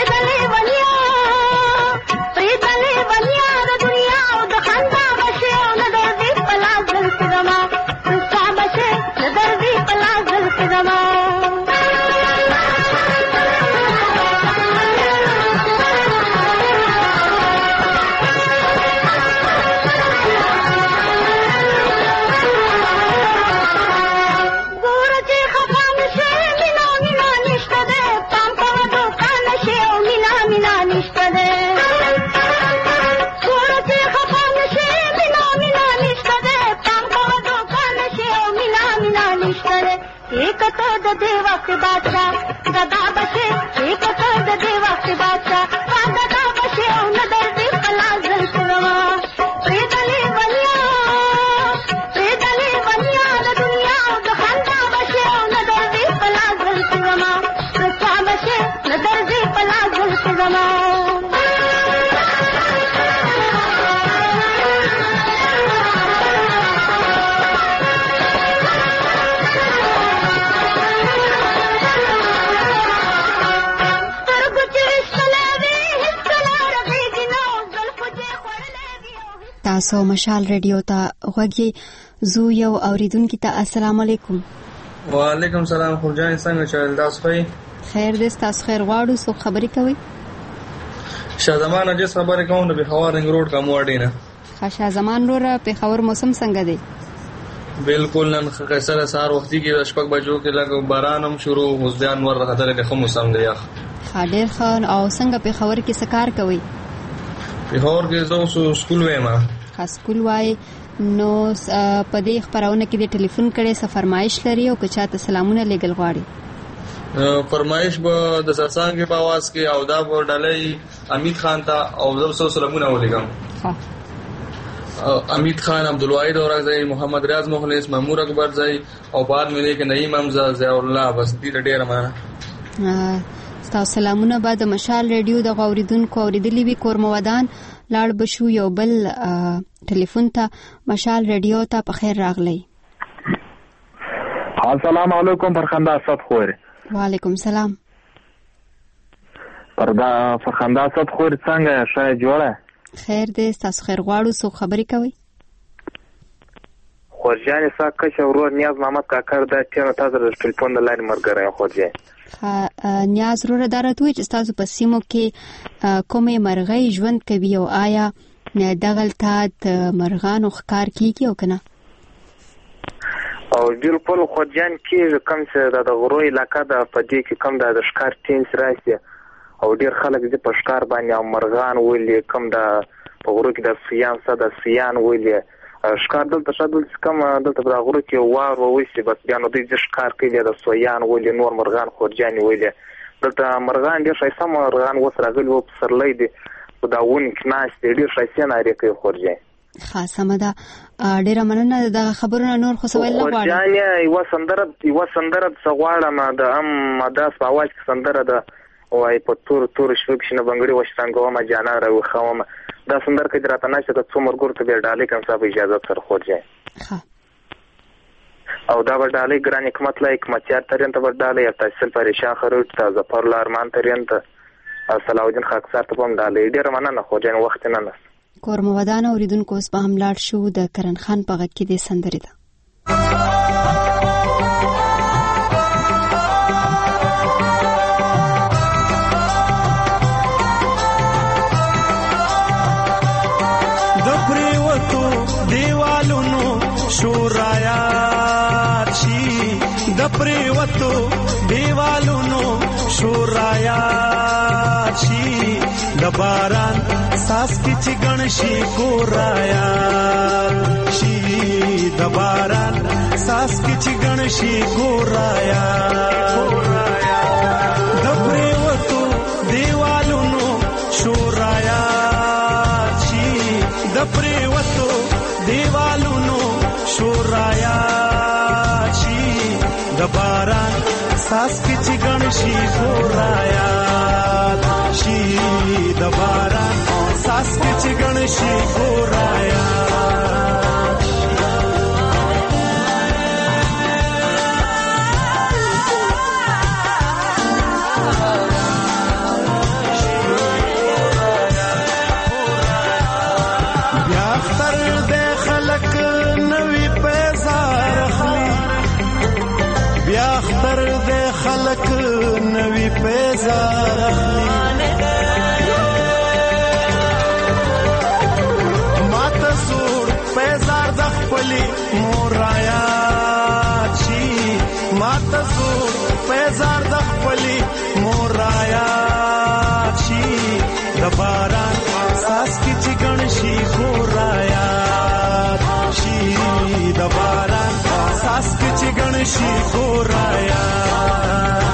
Bye. وخت بادشاہ صدا بشه ایک قد دی وخت بادشاہ صدا بشه او نظر دی پلازل سما پریدلی ونیا پریدلی ونیا د دنیا د خندا بشه او نظر دی پلازل سما رسا بشه نظر دی پلازل سما تاسو مشال ریډیو ته غوږی زو یو اوریدونکو ته السلام علیکم. وعلیکم السلام. خورجان څنګه چل تاسو خی خیر دې تاسو خیر غواړو سو خبرې کوي شاه زمان اجازه خبرې کوم د بخوار رنګ روډ کوم وړینه شاه زمان روره په خبر موسم څنګه دی؟ بالکل نن خسر سار وختي کې شپږ بجو کې لګ بارانم شروع وزدان ور راځل د خمو سم دی اخ خادر خان او څنګه په خبر کې سکار کوي؟ په خبر کې زو سکول وایم خاص سکول وای نو په دې خبرونه کې د ټلیفون کړي څه فرمایش لري او که چاته سلامونه لګل غواړي؟ فرمایش به د سرسانګ په आवाज کې او دا په ډالۍ امید خان ته او زو سلامونه ولګم. ها امید خان عبدالواحد اورغزی محمد ریاض مخلص مامور اکبر زئی او بعد مې کې نعیم حمزه ضیاء الله بس دې ډېر مانه تاسو سلامونه بعد مشال ریډیو د غوریدونکو اوریدلی وی کورمودان لاړ بشو یو بل ټلیفون ته مشال ریډیو ته په خیر راغلی. السلام علیکم فرخنده اسد خور. وعلیکم السلام. پردا فرخنده اسد خور څنګه شای جوړه؟ خیر دې تاسو خیر غواړو سو خبرې کوي؟ خورجان ساکه شورور نیاز محمد کاکر د تیر تاسو د ټلیفون د لاین مرګره خورجان نیاز روره دارته چې تاسو په سیمو کې کومه مرغۍ ژوند کوي او آیا دغلته د مرغانو ښکار کیږي او کنه؟ او بالکل خورجان کې کوم څه د غرو علاقہ د پدې کې کوم د ښکار ټینس راځي او ډیر خلک د پښکار باندې او مرغان ولې کوم د غرو کې د سیان صد سیان ولې ښکار دلته شادل کم دلته د غرو کې وار ووسی بس بیا نو د ښکار کې د سویان ولې نور مرغان خورجان ولې دلته مرغان ډیر شایسته مرغان وسرغل و پسرلې دي دا ون کناش ډیر شایسته نه لري کې خورجان خاصه مده ډیر مننه د خبرونو نور خو سوال نه غواړم خورجان یو سندره یو سندره څغواړم د ام مداس په आवाज کې سندره ده وای په تور تور شپږ شنه بنګړي وشتانګو ما جانا راو خوم دا سندر کې دراته نشه د څومر ګور ته به ډالې کوم صاحب اجازه سره خورځي ها او دا به ډالې ګران حکمت لای حکمت یار ترين ته ډالې تاسو پریشان خروج تازه پر لارمان ترين ته صلاحالدین خاکسار ته هم ډالې ډیر مننه خورځي وخت نه نه کورم ودان اوریدونکو اوس به هم لاړ شو د کرن خان په غږ کې د سندرې ده شورایات شي د پریوتو دیوالونو شورایات شي د باران ساس کی چګن شي ګورایات شي د باران ساس کی چګن شي ګورایات د پریوتو دیوالونو شورایات شي د پریوتو دیوالونو شورایات شي د باران ساس کی چګن شي ګورایات شي د باران ساس کی چګن شي ګورایات خلق نوی پیزار ماتا سور پیزار د خپلی مورایات شي ماتا سور پیزار د خپلی مورایات شي د باران ساس کی چګن شي ګورایات شي د باران ساس کی چګن شي ګورایات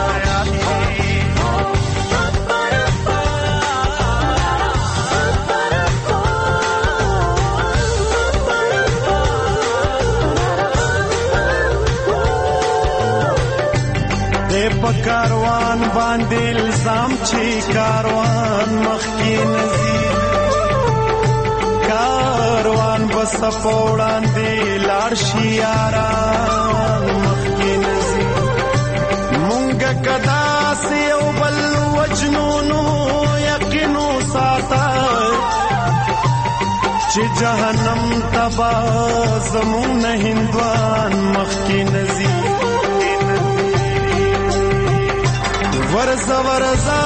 کاروان باندې الزام چې کاروان مخکې نزي کاروان بس پوڑان دی لار شي یاران مخکې نزي مونږه کدا سي او بل وجنونو یقینو ساته چې جهنم تبا زمون هندوان مخکې نزي ورزا ورزا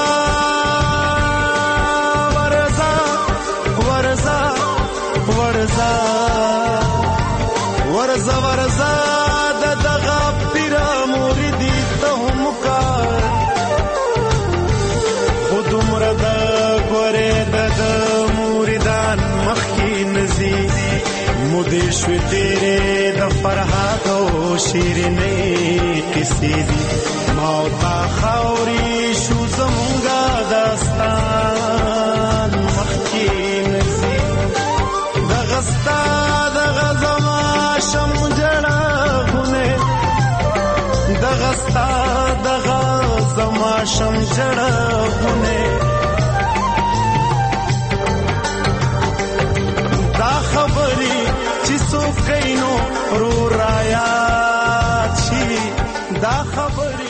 ورزا ورزا ورزا ورزا ورزا د دغه پیر موریدی ته هم کار خود مرد ګوره د موریدان مخکې نزي مودې شوې تیرې د فرحات او شیرینې کیسې دي موتا خاوري شو زمونږه داستان مخکې نزي دغه ستا دغه زما شم جړهونه دغه ستا دغه زما شم جړهونه دا خبرې چې څوک کینو رو رايات شي دا خبرې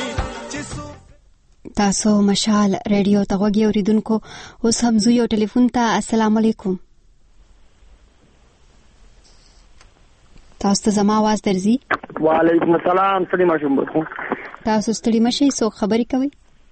تاسو مشال ریډیو ته غوږی اوریدونکو اوس هم زو یو ټلیفون ته السلام علیکم تاسو ته زما आवाज درځي وعلیکم السلام سلام شم تاسو ستړي مشي سو خبرې کوي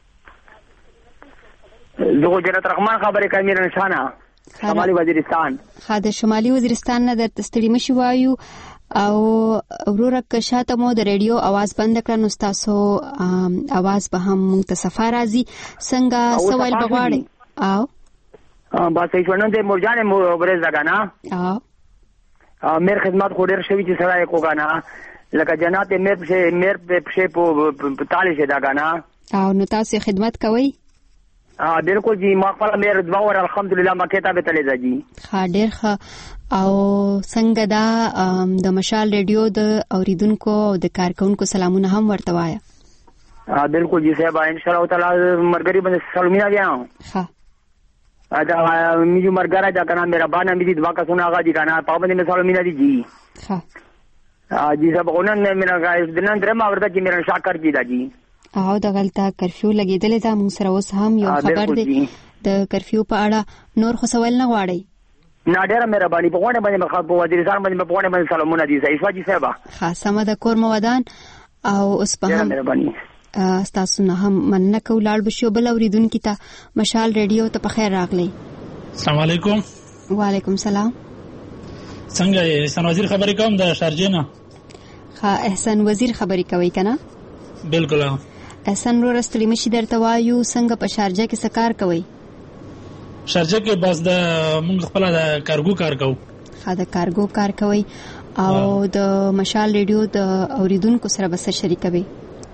زه جنت رحمان خبرې کوم نشانه شمالي وزیرستان خاده شمالي وزیرستان نه د ستړي مشي وایو او وروره که شاته مو د ریډیو आवाज بند کړه نو تاسو आवाज به هم مونږ ته صفه راځي څنګه سوال بغواړي او با صحیح ونه د مرجان مبرز لگانا او میر خدمات خو ډیر شوی چې سره کو غانا لکه جنات میر په میر په په تالی شه دا غانا او نو تاسو خدمت کوئ ا بالکل جی ما خپل میر دعا ور الحمدلله ما کتابه تلې ځي ها ډیر ښه او څنګه دا د مشال ریډیو د اوریدونکو او د کارکونکو سلامونه هم ورته وایا ا بالکل جی صاحب ان شاء الله تعالی مرګري باندې سلامونه وایم ها دا میجو مرګرا دا کنه میرا باندې می دعا کا سنا آغا جی کنه پابندی میں سلامونه دي جی ها ا جی صاحب اونن میرا غایس دنن درما ورته چې میرا شاکر جی دا جی او د غلطه کرفیو لګیدل دا موږ سره اوس هم یو خبر دی د کرفیو په اړه نور خو سوال نه غواړي نه ډیره مهرباني په غوړې باندې مخ په وزیرستان باندې په غوړې باندې سلامونه دي صحیح واجی صاحب خاصه د کور موادان او اوس په هم مهرباني تاسو نه هم مننه کولاړ بشو بل اوریدونکو ته مشال ریډیو ته په خیر راغلی السلام علیکم وعلیکم السلام څنګه احسان وزیر خبرې کوم د شارجه نه ها احسان وزیر خبرې کوي کنه بالکل احسان رو رستلی مشي درته وایو څنګه په شارجه کې سکار کوي شارجه کې بس د موږ خپل د کارګو کار کوو ها د کارګو کار کوي او د مشال ریډیو د اوریدونکو سره بس شریکوي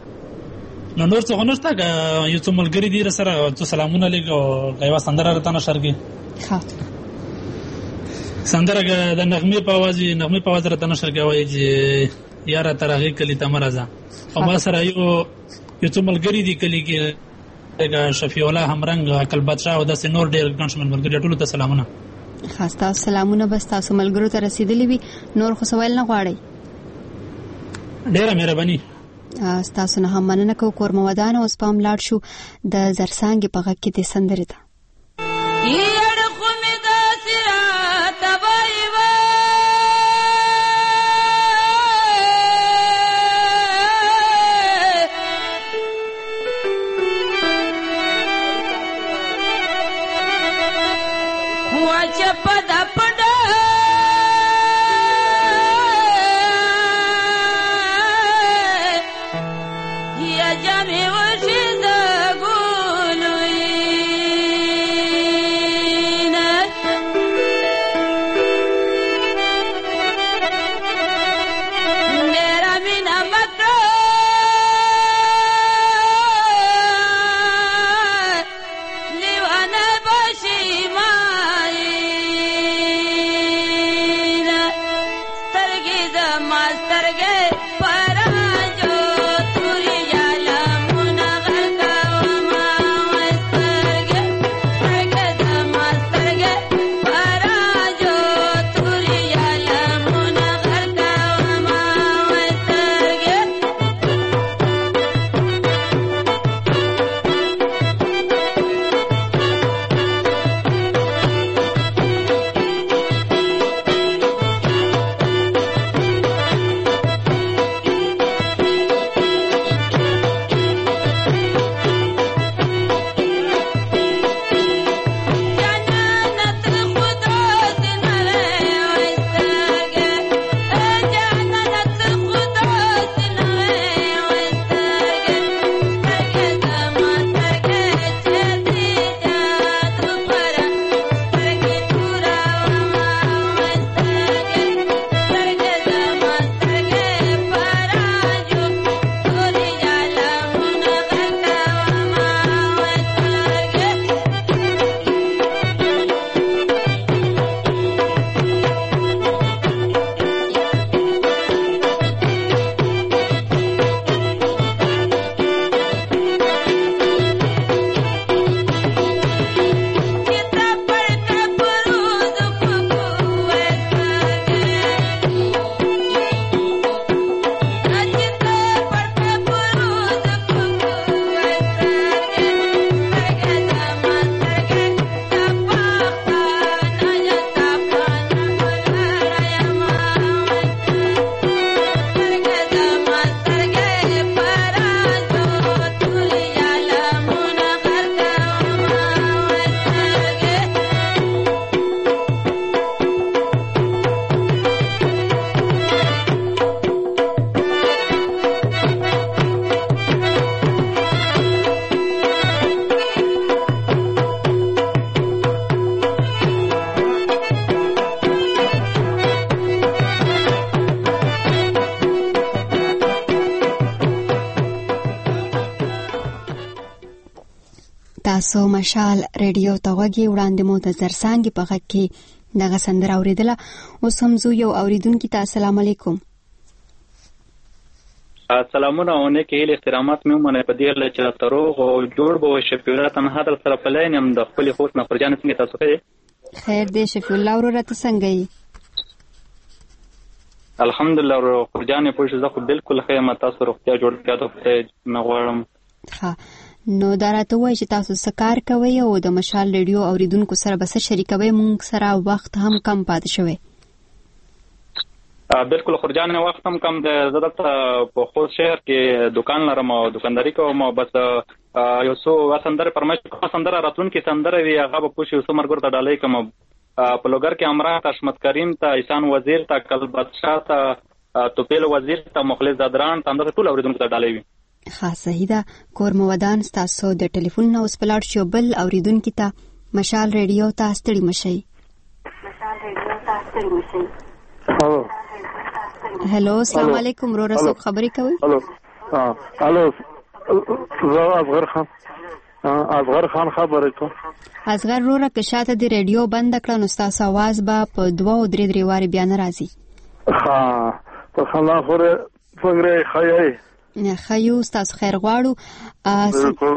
نو نور څه غنښت یو څو ملګری دي سره څه سلامونه لګو غیوا سندره راته نشرګي ها سندره د نغمه په आवाज نغمه په आवाज راته نشرګي وایي چې یار ترغه کلی تمرزه او ما سره یو یو څو ملګری دي کلی کې دا شفیع الله همرنګ عقل بادشاہ او د سنور ډیر ګنشمن ملګری ټول ته سلامونه خاصه سلامونه بس تاسو ملګرو ته رسیدلی وي نور خو سوال نه غواړي ډیره مهرباني تاسو نه هم مننه کو کور موادان او سپام لاړ شو د زرسانګ په غږ کې د سندره ته Master ge para jo turi jala munag تاسو مشال ریډیو ته غوږی وړاندې مو د زرسانګي په غږ کې دغه سندره اوریدله. اوس هم زه یو اوریدونکي ته السلام علیکم. سلامونه او نیک هیله احترامات مې ومنه په دې لاره چې تروغ او جوړ به شفیعه تنها در سره په لاین هم د خپل خوښ نه فرجان څنګه تاسو ښه خیر دې شفیع الله ورته څنګه یې؟ الحمدلله فرجان په شزه خو بالکل ښه ما تاسو روغتیا جوړ کړو ته نه غواړم. ها نو دا راته وایي چې تاسو څه کار کوئ او د مشال ریډیو اوریدونکو سره به څه شریکوئ؟ موږ سره وخت هم کم پاتې شوی. بالکل خورجان وخت هم کم دی. زه دلته په خوست شهر کې دکان لرم او دکانداري کوم او بس یو څو سندرې فرمایش کوم. سندره راتلونکې سندره وي هغه به پوه شي. یو څو ملګرو ته ډالۍ کوم په لوګر کې عمران ته حشمت کریم ته احسان وزیر ته کل بادشاه ته توپیل وزیر ته مخلص دادران ته همدغه ټول اوریدونکو ته ډالۍ وي. ښه صحیح ده. کور مو ودان ستاسو د ټلیفون نه اوس په لاړ شو بل اوریدونکي ته مشال ریډیو ته ستړي مشئ. مشال ریډیو ته ستړي مشئ. هلو هلو السلام علیکم. رو رسوب خبرې کوي؟ هلو هلو زه اصغر خان اصغر خان خبرې کوم. اصغر روره که شاته د ریډیو بند کړه نو ستاسو आवाज به په دوه او درې درې وارې بیا نه راځي. ها په خلا خوره څنګه خایي نه خایو ستاسو خیر غواړو. بالکل.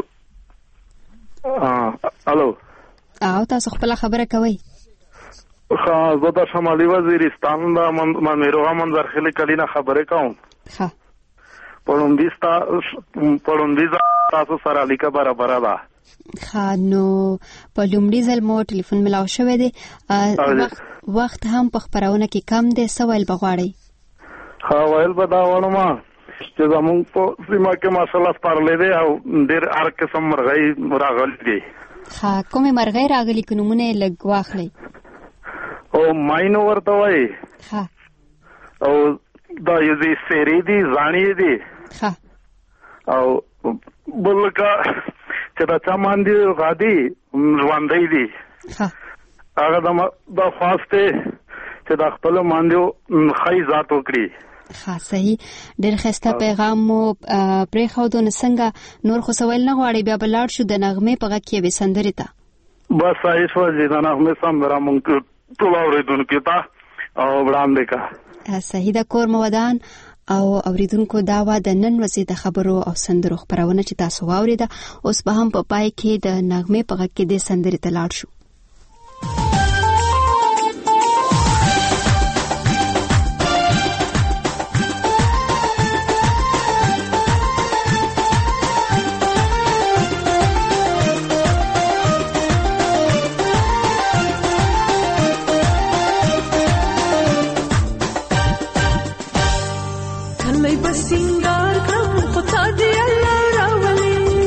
الو او تاسو خپل خبره کوي؟ ها زه د شمالي وزیرستان د منیروغه منظرخیلی کلینا خبرې کوم. ها پړوندیستا پړوندیزا تاسو سره اړیکه برابر ده. ها نو په لومړي ځل مو ټلیفون ملاو شوی دی. وخت هم په خبرونه کې کم دی. سوال بغواړي؟ ها ویل به دا ونه چې زمونږ په سیمه کې ماشاءالله سپارلې دی او ډېر هر قسم مرغۍ راغلي دي. ها کومې مرغۍ راغلي که نومونه یې لږ واخلئ؟ او ماینو ورته وایي. ها او دا یو دي سیرې دي زاڼې دي. ها او بل که چې دا چمان دي غادي ژوندی دي. ها هغه د خواسته چې د خپل ماندیو خی ذات وکړي. ها صحیح. ډېر ښایسته پیغام مو پرېښودو. نو څنګه نور خو سوال نه غواړئ؟ بیا به لاړ شو د نغمې په غږ کې یوې سندرې ته. بس صحیح شوه چې د نغمې سندره مونږ ټول اورېدونکو ته او وړاندې کړه. صحیح ده. کور مو ودان او اوریدونکو دا وه د نن ورځې د خبرو او سندرو خپرونه چې تاسو واورېده. اوس به هم په پای کې د نغمې په غږ کې دې سندرې ته لاړ شو. سنگار کم خدا دی اللہ راولی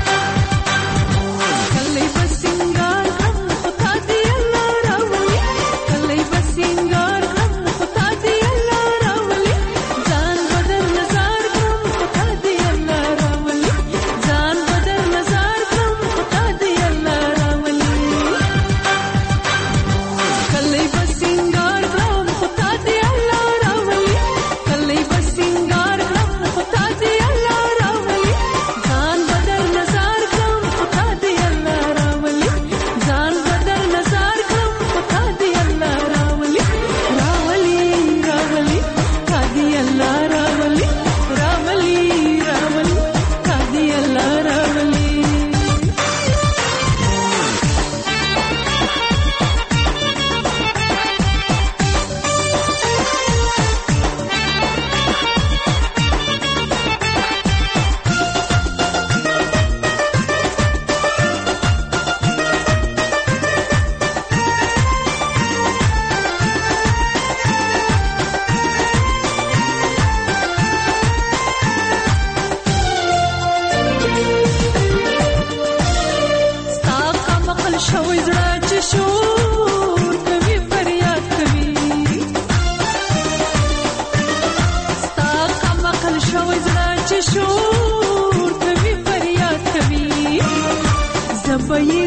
کلی بس سنگار کم خدا دی اللہ راولی کلی بس سنگار کم خدا دی اللہ راولی جان بدر نظار کم خدا دی اللہ راولی جان بدر نظار کم خدا دی اللہ راولی کلی بس سنگار کم خدا دی اللہ راولی کلی بس سنگار شور کوي فریاد کوي زبې